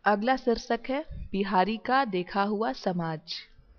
अगला शीर्षक है बिहारी का देखा हुआ समाज।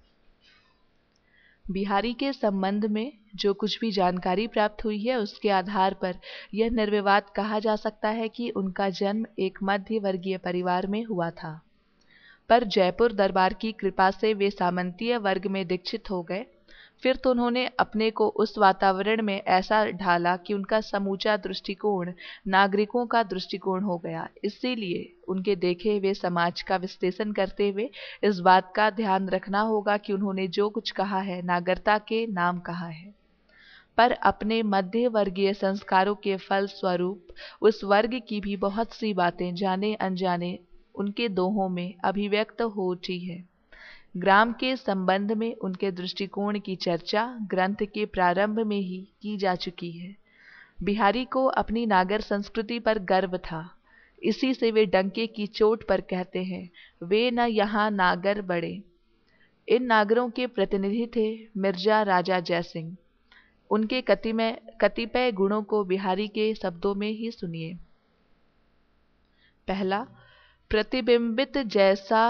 बिहारी के संबंध में जो कुछ भी जानकारी प्राप्त हुई है उसके आधार पर यह निर्विवाद कहा जा सकता है कि उनका जन्म एक मध्य वर्गीय परिवार में हुआ था, पर जयपुर दरबार की कृपा से वे सामंतीय वर्ग में दीक्षित हो गए। फिर तो उन्होंने अपने को उस वातावरण में ऐसा ढाला कि उनका समूचा दृष्टिकोण नागरिकों का दृष्टिकोण हो गया। इसीलिए उनके देखे हुए समाज का विश्लेषण करते हुए इस बात का ध्यान रखना होगा कि उन्होंने जो कुछ कहा है नागरिकता के नाम कहा है, पर अपने मध्य वर्गीय संस्कारों के फल स्वरूप उस वर्ग की भी बहुत सी बातें जाने अनजाने उनके दोहों में अभिव्यक्त हो उठी है। ग्राम के संबंध में उनके दृष्टिकोण की चर्चा ग्रंथ के प्रारंभ में ही की जा चुकी है। बिहारी को अपनी नागर संस्कृति पर गर्व था, इसी से वे डंके की चोट पर कहते हैं, वे न यहाँ नागर बड़े। इन नागरों के प्रतिनिधि थे मिर्जा राजा जयसिंह। उनके कतिपय गुणों को बिहारी के शब्दों में ही सुनिए। पहला, प्रतिबिंबित जैसा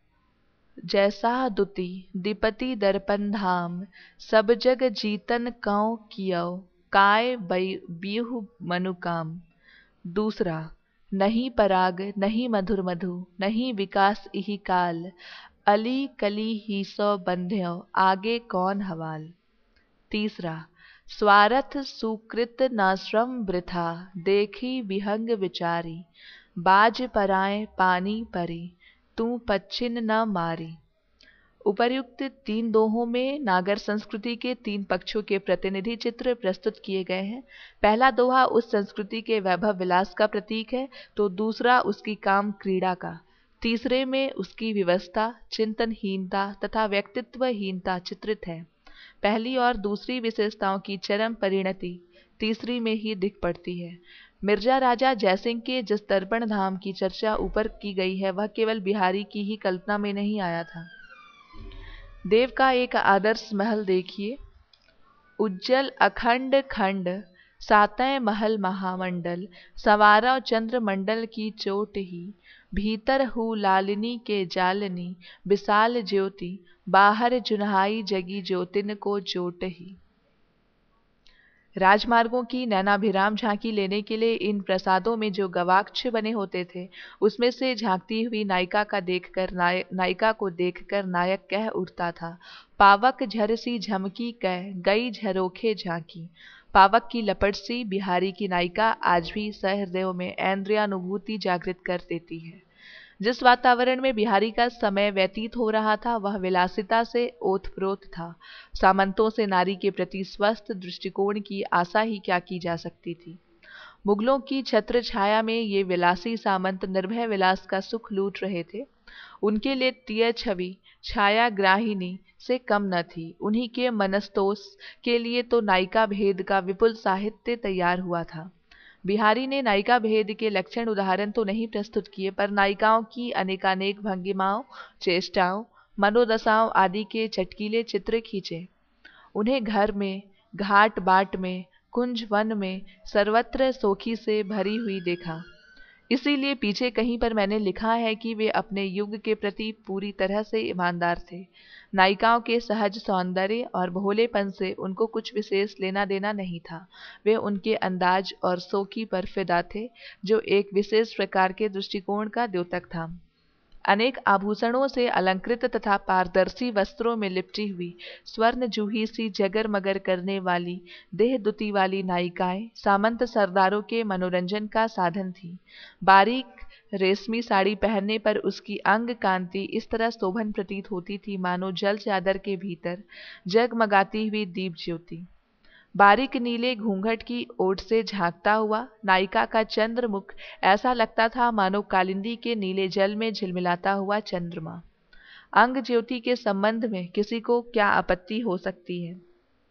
जैसा दुति दिपति दर्पण धाम, सब जग जीतन कौ कियो काय बीहु मनुकाम। दूसरा, नहीं पराग नहीं मधुर मधु नहीं विकास इहि काल, अली कली ही सो बंध्यो आगे कौन हवाल। तीसरा, स्वार्थ सुकृत न श्रम वृथा, देखी विहंग विचारी, बाज पराए पानी परी, तू पच्छिन न मारी। उपर्युक्त तीन दोहों में नागर संस्कृति के तीन पक्षों के प्रतिनिधि चित्र प्रस्तुत किए गए हैं। पहला दोहा उस संस्कृति के वैभव विलास का प्रतीक है, तो दूसरा उसकी काम क्रीड़ा का, तीसरे में उसकी व्यवस्था, चिंतनहीनता तथा व्यक्तित्वहीनता चित्रित है। पहली और दूसरी विशेषताओं की चरम परिणति तीसरी में ही दिख पड़ती है। मिर्जा राजा जयसिंह के जिस दर्पण धाम की चर्चा ऊपर की गई है वह केवल बिहारी की ही कल्पना में नहीं आया था। देव का एक आदर्श महल देखिए, उज्जल अखंड खंड, सातैं महल महामंडल, संवारा चंद्र मंडल की चोट ही, भीतर हूँ लालिनी के जालनी, विशाल ज्योति, बाहर जुन्हाई जगी ज्योतिन को जोट ही। राजमार्गों की नैनाभिराम झांकी लेने के लिए इन प्रसादों में जो गवाक्ष बने होते थे, उसमें से झांकती हुई नायिका को देखकर नायक कह उठता था, पावक झरसी झमकी कह गई झरोखे झांकी। पावक की लपट सी बिहारी की नायिका आज भी सहृदयों में ऐन्द्रियानुभूति जागृत कर देती है। जिस वातावरण में बिहारी का समय व्यतीत हो रहा था वह विलासिता से ओतप्रोत था। सामंतों से नारी के प्रति स्वस्थ दृष्टिकोण की आशा ही क्या की जा सकती थी। मुगलों की छत्र छाया में ये विलासी सामंत निर्भय विलास का सुख लूट रहे थे। उनके लिए तीय छवि छाया ग्राहिनी से कम न थी। उन्हीं के मनस्तोष के लिए तो नायिका भेद का विपुल साहित्य तैयार हुआ था। बिहारी ने नायिका भेद के लक्षण उदाहरण तो नहीं प्रस्तुत किए, पर नायिकाओं की अनेकानेक भंगिमाओं, चेष्टाओं, मनोदशाओं आदि के चटकीले चित्र खींचे। उन्हें घर में, घाट बाट में, कुंज वन में सर्वत्र सोखी से भरी हुई देखा। इसीलिए पीछे कहीं पर मैंने लिखा है कि वे अपने युग के प्रति पूरी तरह से ईमानदार थे। नायिकाओं के सहज सौंदर्य और भोलेपन से उनको कुछ विशेष लेना देना नहीं था। वे उनके अंदाज और सोखी पर फिदा थे, जो एक विशेष प्रकार के दृष्टिकोण का द्योतक था। अनेक आभूषणों से अलंकृत तथा पारदर्शी वस्त्रों में लिपटी हुई, स्वर्ण जूही सी जगर मगर करने वाली देह दुती वाली नायिकाएं सामंत सरदारों के मनोरंजन का साधन थी। बारीक रेशमी साड़ी पहनने पर उसकी अंग कांति इस तरह शोभन प्रतीत होती थी मानो जल चादर के भीतर जगमगाती हुई दीप ज्योति। बारीक नीले घूंघट की ओट से झांकता हुआ नायिका का चंद्रमुख ऐसा लगता था मानो कालिंदी के नीले जल में झिलमिलाता हुआ चंद्रमा। अंग ज्योति के संबंध में किसी को क्या आपत्ति हो सकती है,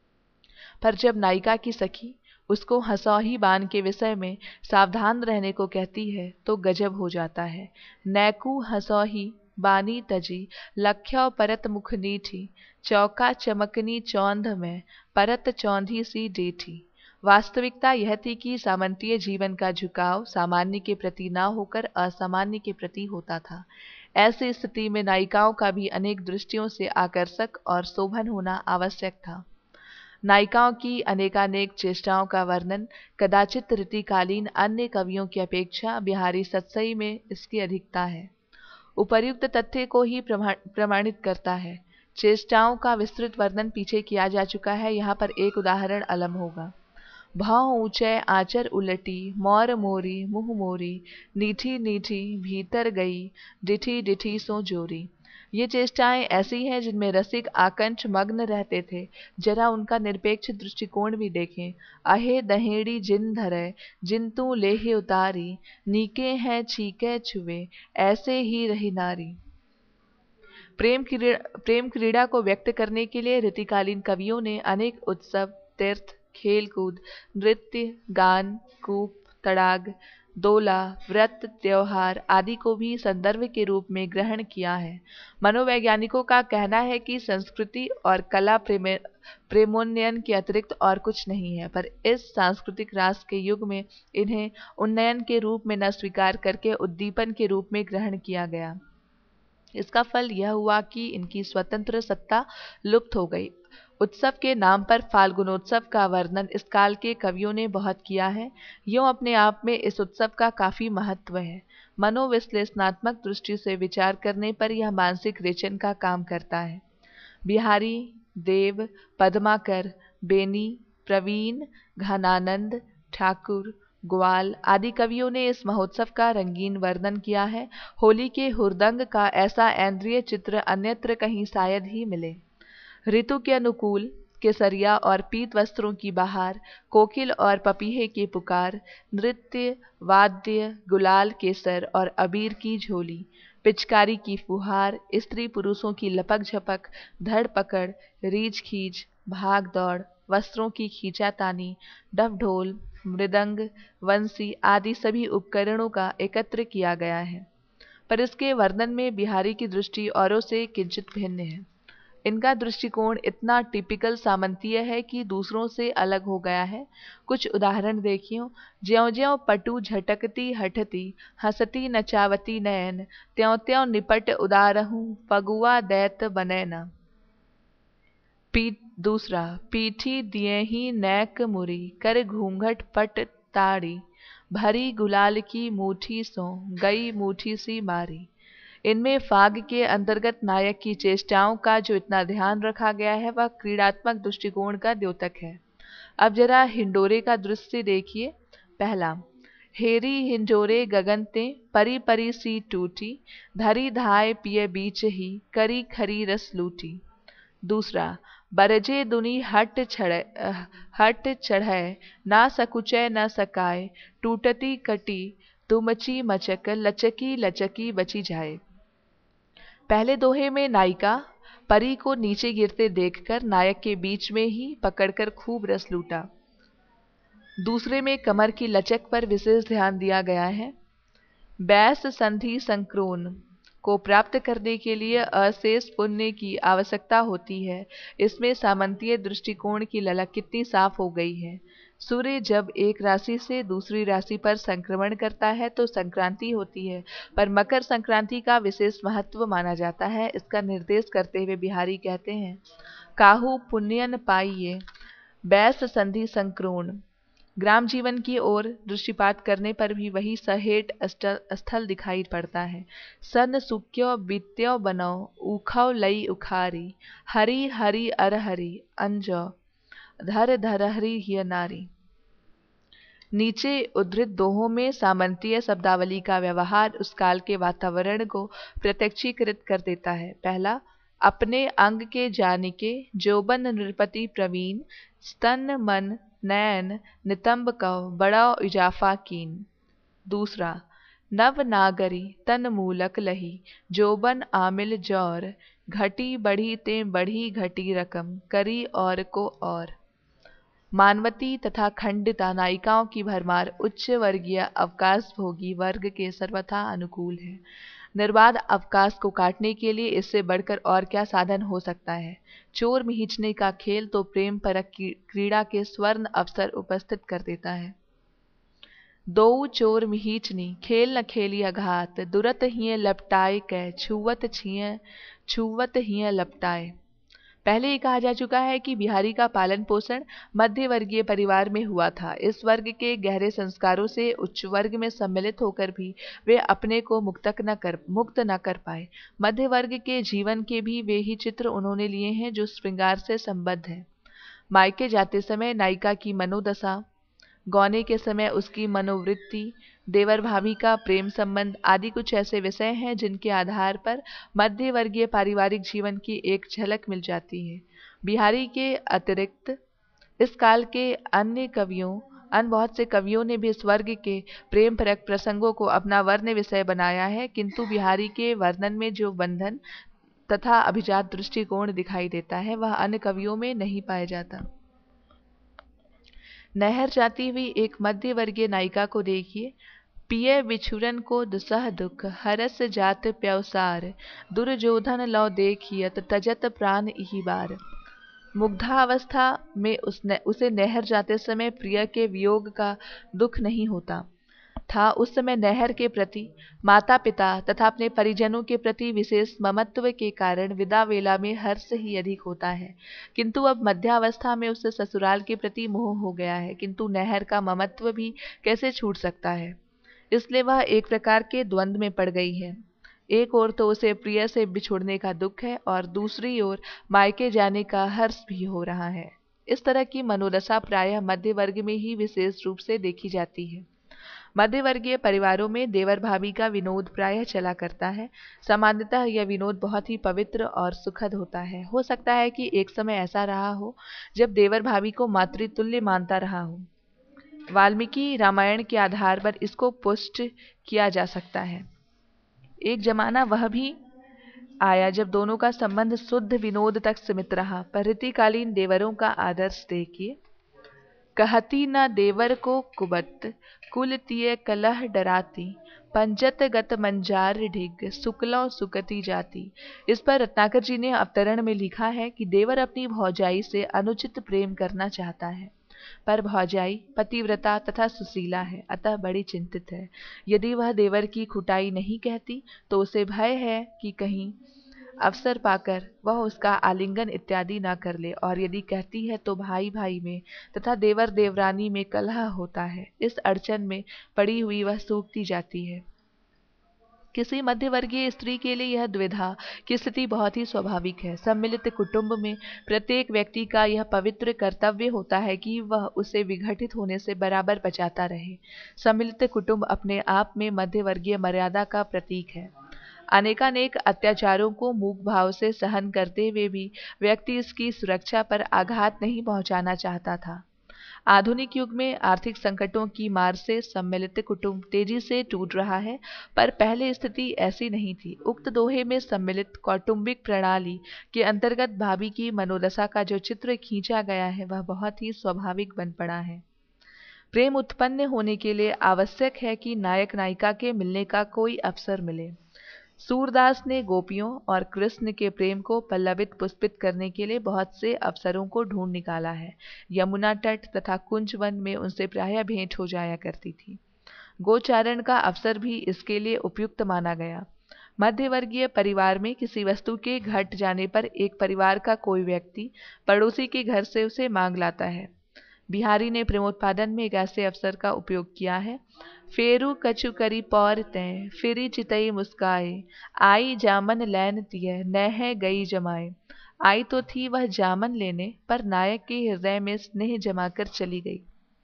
पर जब नायिका की सखी उसको हंसौही बाण के विषय में सावधान रहने को कहती है तो गजब हो जाता है। नैकू हंसौही बानी तजी, लख्यो परत मुख नीठी, चौका चमकनी चौंध में परत चौंधी सी डेठी। वास्तविकता यह थी कि सामंतीय जीवन का झुकाव सामान्य के प्रति न होकर असामान्य के प्रति होता था। ऐसी स्थिति में नायिकाओं का भी अनेक दृष्टियों से आकर्षक और शोभन होना आवश्यक था। नायिकाओं की अनेकानेक चेष्टाओं का वर्णन कदाचित रीतिकालीन अन्य कवियों की अपेक्षा बिहारी सतसई में इसकी अधिकता है। उपर्युक्त तथ्य को ही प्रमाणित करता है। चेष्टाओं का विस्तृत वर्णन पीछे किया जा चुका है, यहाँ पर एक उदाहरण अलम होगा। भाव ऊंचे आचर उलटी, मोर मोरी मुँह मोरी, नीठी नीठी भीतर गई, डिठी डिठी सो जोरी। ये चेष्टाएं ऐसी हैं जिनमें रसिक आकंठ मग्न रहते थे। जरा उनका निरपेक्ष दृष्टिकोण भी देखें। अहे दहेड़ी जिन धरे, जिन तू लेहि उतारी, नीके हैं छीके छुए, ऐसे ही रही नारी। प्रेम क्रीड़ा को व्यक्त करने के लिए रीतिकालीन कवियों ने अनेक उत्सव, तीर्थ, खेलकूद, नृत्य, गान, कूप, तड़ाग, दोला, व्रत, त्योहार आदि को भी संदर्भ के रूप में ग्रहण किया है। मनोवैज्ञानिकों का कहना है कि संस्कृति और कला प्रेमोन्नयन के अतिरिक्त और कुछ नहीं है, पर इस सांस्कृतिक रास के युग में इन्हें उन्नयन के रूप में न स्वीकार करके उद्दीपन के रूप में ग्रहण किया गया। इसका फल यह हुआ कि इनकी स्वतंत्र सत्ता लुप्त हो गई। उत्सव के नाम पर फाल्गुनोत्सव का वर्णन इस काल के कवियों ने बहुत किया है। यूं अपने आप में इस उत्सव का काफी महत्व है। मनोविश्लेषणात्मक दृष्टि से विचार करने पर यह मानसिक रेचन का काम करता है। बिहारी, देव, पद्माकर, बेनी, प्रवीण, घनानंद, ठाकुर, ग्वाल आदि कवियों ने इस महोत्सव का रंगीन वर्णन किया है। होली के हुरदंग का ऐसा ऐन्द्रिय चित्र अन्यत्र कहीं शायद ही मिले। ऋतु के अनुकूल केसरिया और पीत वस्त्रों की बहार, कोकिल और पपीहे की पुकार, नृत्य, वाद्य, गुलाल केसर और अबीर की झोली, पिचकारी की फुहार, स्त्री पुरुषों की लपक झपक, धड़ पकड़, रीछ खींच, भाग दौड़, वस्त्रों की खींचातानी, डफ ढोल, मृदंग, वंशी आदि सभी उपकरणों का एकत्र किया गया है। पर इसके वर्णन में बिहारी की दृष्टि औरों से किंचित भिन्न है। इनका दृष्टिकोण इतना टिपिकल सामंतीय है कि दूसरों से अलग हो गया है। कुछ उदाहरण देखियो। ज्यों ज्यों पटु झटकती हठती, हंसती नचावती नयन, त्यों त्यों निपट उदारहूँ, फगुआ दैत बने न। दूसरा, पीठी दिए ही नैक मुरी, कर घूंघट पट ताड़ी, भरी गुलाल की मूठी सो, गई मूठी सी मारी। इनमें फाग के अंतर्गत नायक की चेष्टाओं का जो इतना ध्यान रखा गया है वह क्रीड़ात्मक दृष्टिकोण का द्योतक है। अब जरा हिंडोरे का दृश्य देखिए। पहला, हेरी हिंडोरे गगन ते, परी परी सी टूटी, धरी धाय पिए बीच ही, करी खरी रस लूटी। दूसरा, बरजे दुनी हट चढ़े, ना सकुचे न सकाए, टूटती कटी, तुमची मचक, लचकी लचकी बची जाए। पहले दोहे में नायिका परी को नीचे गिरते देखकर नायक के बीच में ही पकड़कर खूब रस लूटा। दूसरे में कमर की लचक पर विशेष ध्यान दिया गया है। बैस संधि संक्रोन को प्राप्त करने के लिए अशेष पुण्य की आवश्यकता होती है। इसमें सामंतीय दृष्टिकोण की ललक कितनी साफ हो गई है। सूर्य जब एक राशि से दूसरी राशि पर संक्रमण करता है तो संक्रांति होती है, पर मकर संक्रांति का विशेष महत्व माना जाता है। इसका निर्देश करते हुए बिहारी कहते हैं, काहू पुण्यन पाइये, बैस संधि संक्रोण। ग्राम जीवन की ओर दृष्टिपात करने पर भी वही सहेट स्थल दिखाई पड़ता है। सन सुक्यो बीत्यो बनो, उखौ लई उखारी, हरी हरी अरहरी, अंजो धर धरहरी हिय नारी। नीचे उद्धृत दोहों में सामंतीय शब्दावली का व्यवहार उस काल के वातावरण को प्रत्यक्षीकृत कर देता है। पहला, अपने अंग के जानिके, जोबन नृपति प्रवीण, स्तन मन नयन नितंब कव, बड़ा इजाफा कीन। दूसरा, नव नागरी तन मूलक लही, जोबन आमिल जौर, घटी बढ़ी ते बढ़ी घटी रकम, करी और को और। मानवती तथा खंडिता नायिकाओं की भरमार उच्च वर्गीय अवकाश भोगी वर्ग के सर्वथा अनुकूल है। निर्बाध अवकाश को काटने के लिए इससे बढ़कर और क्या साधन हो सकता है। चोर मिहींचने का खेल तो प्रेम परक क्रीड़ा के स्वर्ण अवसर उपस्थित कर देता है। दो चोर मिहींचनी खेल न खेलिया घात, दुरत हिय लपटाए कै छुवत हिय लपटाए। पहले ही कहा जा चुका है कि बिहारी का पालन पोषण मध्य वर्गीय परिवार में हुआ था। इस वर्ग के गहरे संस्कारों से उच्च वर्ग में सम्मिलित होकर भी वे अपने को मुक्त न कर पाए। मध्य वर्ग के जीवन के भी वे ही चित्र उन्होंने लिए हैं जो श्रृंगार से संबद्ध है। मायके जाते समय नायिका की मनोदशा, गौने के समय उसकी मनोवृत्ति, देवर भाभी का प्रेम संबंध आदि कुछ ऐसे विषय हैं जिनके आधार पर मध्य वर्गीय पारिवारिक जीवन की एक झलक मिल जाती है। बिहारी के अतिरिक्त इस काल के अन्य बहुत से कवियों ने भी इस वर्ग के प्रेम परक प्रसंगों को अपना वर्ण विषय बनाया है, किंतु बिहारी के वर्णन में जो बंधन तथा अभिजात दृष्टिकोण दिखाई देता है वह अन्य कवियों में नहीं पाया जाता। नहर जाती हुई एक मध्य वर्गीय नायिका को देखिए। पिय बिछुरन को दुसह दुख, हरस जात प्यवसार, दुर्योधन लौ देखियत तजत प्राण इहि बार। मुग्धावस्था में उसे नहर जाते समय प्रिय के वियोग का दुख नहीं होता था। उस समय नहर के प्रति, माता पिता तथा अपने परिजनों के प्रति विशेष ममत्व के कारण विदा वेला में हर्ष ही अधिक होता है। किंतु अब मध्यावस्था में उसे ससुराल के प्रति मोह हो गया है, किंतु नहर का ममत्व भी कैसे छूट सकता है। इसलिए वह एक प्रकार के द्वंद्व में पड़ गई है। एक ओर तो उसे प्रिय से बिछुड़ने का दुख है और दूसरी ओर मायके जाने का हर्ष भी हो रहा है। इस तरह की मनोदशा प्रायः मध्य वर्ग में ही विशेष रूप से देखी जाती है। मध्य वर्गीय परिवारों में देवर भाभी का विनोद प्रायः चला करता है। सामान्यतः यह विनोद बहुत ही पवित्र और सुखद होता है। हो सकता है कि एक समय ऐसा रहा हो जब देवर भाभी को मातृतुल्य मानता रहा हो। वाल्मीकि रामायण के आधार पर इसको पुष्ट किया जा सकता है। एक जमाना वह भी आया जब दोनों का संबंध शुद्ध विनोद तक सीमित रहा। पर रीतिकालीन देवरों का आदर्श देखिए। कहती न देवर को कुबत, कुल तिय कलह डराती, पंजत गत मंजार ढिग, सुकलौ सुकती जाती। इस पर रत्नाकर जी ने अवतरण में लिखा है कि देवर अपनी भौजाई से अनुचित प्रेम करना चाहता है, पर भौजाई पतिव्रता तथा सुशीला है, अतः बड़ी चिंतित है। यदि वह देवर की खुटाई नहीं कहती तो उसे भय है कि कहीं अवसर पाकर वह उसका आलिंगन इत्यादि न कर ले, और यदि कहती है तो भाई भाई में तथा देवर देवरानी में कलह होता है। इस अड़चन में पड़ी हुई वह सूखती जाती है। किसी मध्यवर्गीय स्त्री के लिए यह द्विधा की स्थिति बहुत ही स्वाभाविक है। सम्मिलित कुटुंब में प्रत्येक व्यक्ति का यह पवित्र कर्तव्य होता है कि वह उसे विघटित होने से बराबर बचाता रहे। सम्मिलित कुटुंब अपने आप में मध्यवर्गीय मर्यादा का प्रतीक है। अनेकानेक अत्याचारों को मूक भाव से सहन करते हुए भी व्यक्ति इसकी सुरक्षा पर आघात नहीं पहुंचाना चाहता था। आधुनिक युग में आर्थिक संकटों की मार से सम्मिलित कुटुंब तेजी से टूट रहा है, पर पहले स्थिति ऐसी नहीं थी। उक्त दोहे में सम्मिलित कौटुंबिक प्रणाली के अंतर्गत भाभी की मनोदशा का जो चित्र खींचा गया है वह बहुत ही स्वाभाविक बन पड़ा है। प्रेम उत्पन्न होने के लिए आवश्यक है कि नायक नायिका के मिलने का कोई अवसर मिले। सूरदास ने गोपियों और कृष्ण के प्रेम को पल्लवित पुष्पित करने के लिए बहुत से अवसरों को ढूंढ निकाला है। यमुना तट तथा कुंज वन में उनसे प्रायः भेंट हो जाया करती थी। गोचारण का अवसर भी इसके लिए उपयुक्त माना गया। मध्यवर्गीय परिवार में किसी वस्तु के घट जाने पर एक परिवार का कोई व्यक्ति पड़ोसी के घर से उसे मांग लाता है। बिहारी ने प्रेमोत्पादन में एक ऐसे अवसर का उपयोग किया है। फेरू कछु करी पौर तय, फिरी चितई मुस्काए, आई जामन लैन तिय, नह गई जमाए। आई तो थी वह जामन लेने, पर नायक के हृदय में स्नेह जमाकर चली गई।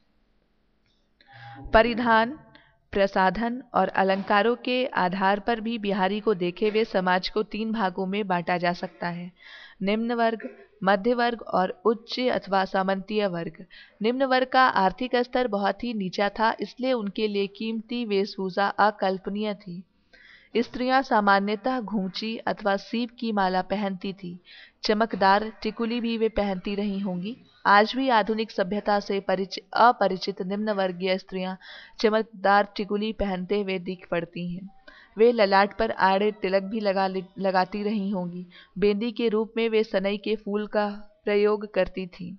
परिधान, प्रसाधन और अलंकारों के आधार पर भी बिहारी को देखे हुए समाज को तीन भागों में बांटा जा सकता है: निम्न वर्ग, मध्य वर्ग और उच्च अथवा सामंतीय वर्ग। निम्न वर्ग का आर्थिक स्तर बहुत ही नीचा था, इसलिए उनके लिए कीमती वेशभूषा अकल्पनीय थी। स्त्रियां सामान्यतः घूंची अथवा सीप की माला पहनती थी। चमकदार टिकुली भी वे पहनती रही होंगी। आज भी आधुनिक सभ्यता से अपरिचित निम्न वर्गीय स्त्रियां चमकदार टिकुली पहनते हुए दिख पड़ती हैं। वे ललाट पर आड़े तिलक भी लगाती रही होंगी। बेंदी के रूप में वे सनई के फूल का प्रयोग करती थीं।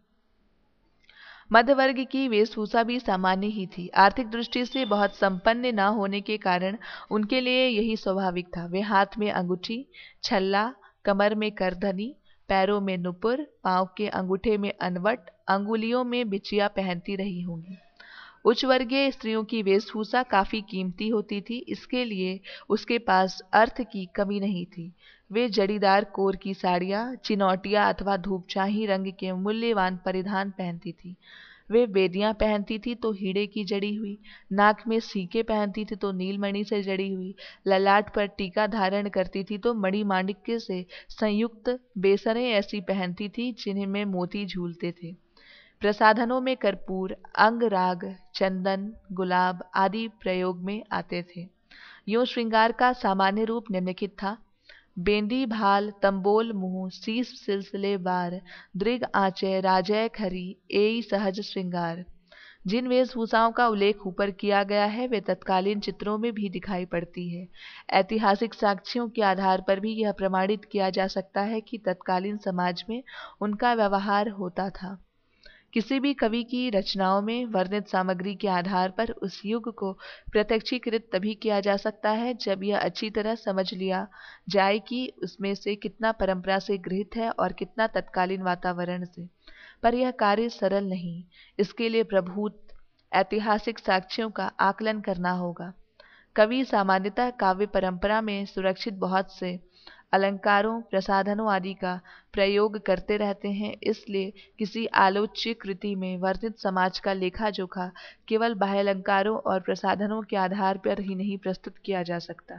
मध्य वर्ग की वेशभूषा भी सामान्य ही थी। आर्थिक दृष्टि से बहुत संपन्न न होने के कारण उनके लिए यही स्वाभाविक था। वे हाथ में अंगूठी, छल्ला, कमर में करधनी, पैरों में नुपुर, पांव के अंगूठे में अनवट, अंगुलियों में बिछिया पहनती रही होंगी। उच्च वर्गीय स्त्रियों की वेशभूषा काफी कीमती होती थी, इसके लिए उसके पास अर्थ की कमी नहीं थी। वे जड़ीदार कोर की साड़ियाँ, चिनौटिया अथवा धूपचाही रंग के मूल्यवान परिधान पहनती थी। वे बेदियां पहनती थी तो हीरे की जड़ी हुई, नाक में सीके पहनती थी तो नीलमणि से जड़ी हुई, ललाट पर टीका धारण करती थी तो मणिमाणिक्य से संयुक्त बेसरें ऐसी पहनती थी जिनमें मोती झूलते थे। प्रसाधनों में कर्पूर, अंगराग, चंदन, गुलाब आदि प्रयोग में आते थे। यूं श्रृंगार का सामान्य रूप निम्नलिखित था। बेंदी, भाल, तंबोल मुंह, शीस सिलसिले बार, दृग आंचय, राजय खरी, एई सहज श्रृंगार। जिन वेशभूषाओं का उल्लेख ऊपर किया गया है वे तत्कालीन चित्रों में भी दिखाई पड़ती है। ऐतिहासिक साक्ष्यों के आधार पर भी यह प्रमाणित किया जा सकता है कि तत्कालीन समाज में उनका व्यवहार होता था। किसी भी कवि की रचनाओं में वर्णित सामग्री के आधार पर उस युग को प्रत्यक्षीकृत तभी किया जा सकता है जब यह अच्छी तरह समझ लिया जाए कि उसमें से कितना परंपरा से गृहीत है और कितना तत्कालीन वातावरण से। पर यह कार्य सरल नहीं, इसके लिए प्रभूत ऐतिहासिक साक्ष्यों का आकलन करना होगा। कवि सामान्यतः काव्य परंपरा में सुरक्षित बहुत से अलंकारों, प्रसाधनों आदि का प्रयोग करते रहते हैं, इसलिए किसी आलोच्य कृति में वर्णित समाज का लेखा जोखा केवल बाह्य अलंकारों और प्रसाधनों के आधार पर ही नहीं प्रस्तुत किया जा सकता।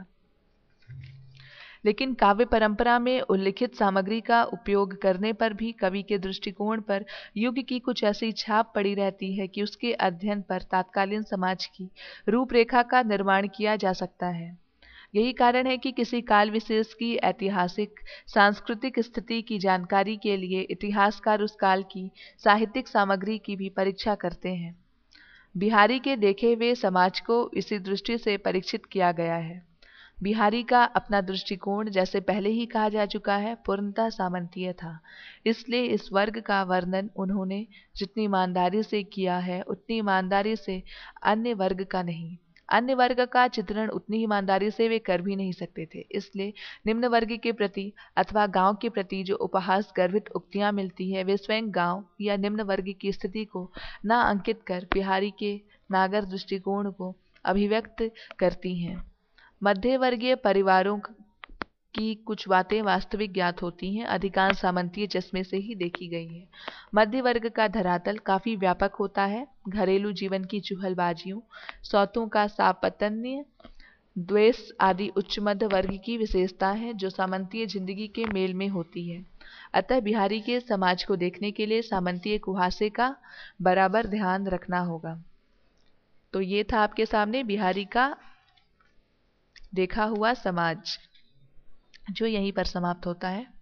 लेकिन काव्य परंपरा में उल्लिखित सामग्री का उपयोग करने पर भी कवि के दृष्टिकोण पर युग की कुछ ऐसी छाप पड़ी रहती है कि उसके अध्ययन पर तत्कालीन समाज की रूपरेखा का निर्माण किया जा सकता है। यही कारण है कि किसी काल विशेष की ऐतिहासिक सांस्कृतिक स्थिति की जानकारी के लिए इतिहासकार उस काल की साहित्यिक सामग्री की भी परीक्षा करते हैं। बिहारी के देखे हुए समाज को इसी दृष्टि से परीक्षित किया गया है। बिहारी का अपना दृष्टिकोण, जैसे पहले ही कहा जा चुका है, पूर्णतः सामंतीय था। इसलिए इस वर्ग का वर्णन उन्होंने जितनी ईमानदारी से किया है उतनी ईमानदारी से अन्य वर्ग का नहीं। अन्य वर्ग का चित्रण उतनी ईमानदारी से वे कर भी नहीं सकते थे। इसलिए निम्न वर्ग के प्रति अथवा गांव के प्रति जो उपहास गर्भित उक्तियां मिलती है वे स्वयं गांव या निम्न वर्ग की स्थिति को न अंकित कर बिहारी के नागर दृष्टिकोण को अभिव्यक्त करती हैं। मध्य वर्गीय परिवारों की कुछ बातें वास्तविक ज्ञात होती हैं, अधिकांश सामंतीय चश्मे से ही देखी गई है। मध्य वर्ग का धरातल काफी व्यापक होता है। घरेलू जीवन की चुहलबाजियों, सौतों का सापतन्य, द्वेष आदि उच्च मध्य वर्ग की विशेषता है जो सामंतीय जिंदगी के मेल में होती है। अतः बिहारी के समाज को देखने के लिए सामंतीय कुहासे का बराबर ध्यान रखना होगा। तो ये था आपके सामने बिहारी का देखा हुआ समाज, जो यहीं पर समाप्त होता है।